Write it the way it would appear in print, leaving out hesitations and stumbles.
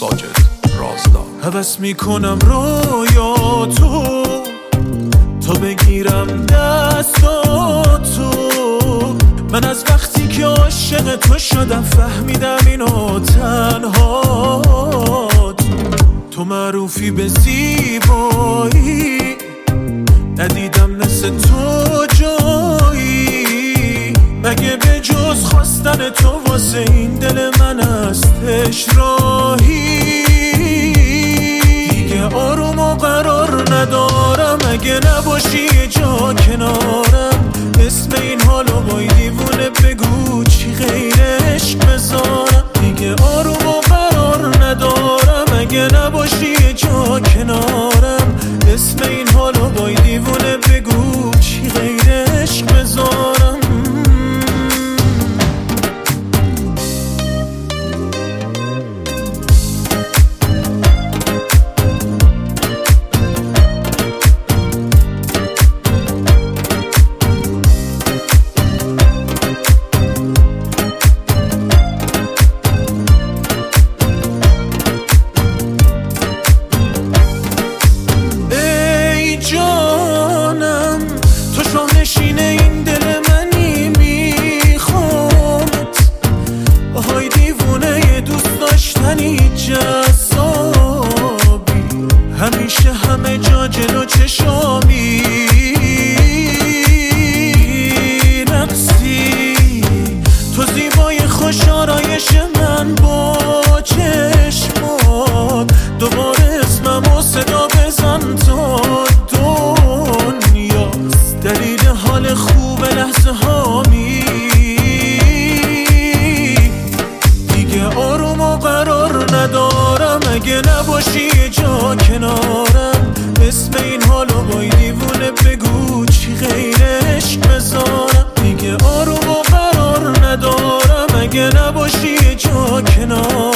ساجد رازدار. هوس میکنم رویاتو تا بگیرم دستاتو. من از وقتی که عاشق تو شدم فهمیدم اینو تنهات. تو معروفی به زیبایی، ندیدم مثل تو جایی. مگه به جز خواستن تو واسه این دل من هستش راهی؟ دیگه آروم و قرار ندارم اگه نباشی یه جا کنارم. اسم این حالو بای دیوونه بگو چی غیر عشق بذارم. دیگه آروم و قرار ندارم اگه نباشی یه جا کنارم. اسم این حالو بای دیوونه بگو چی غیر عشق بذارم. همیشه همه جا جلو چشامی نقصی. تو زیبای خوش آرایش من با چشمات. دوباره اسممو صدا بزن تا دنیاست دلیل حال خوب لحظه هامی. دیگه آروم و قرار ندارم اگه نباشی یه جا کنارم. اسم این حالو بای دیوونه بگو چی غیر عشق بذارم. دیگه آروم و قرار ندارم اگه نباشی یه جا کنارم.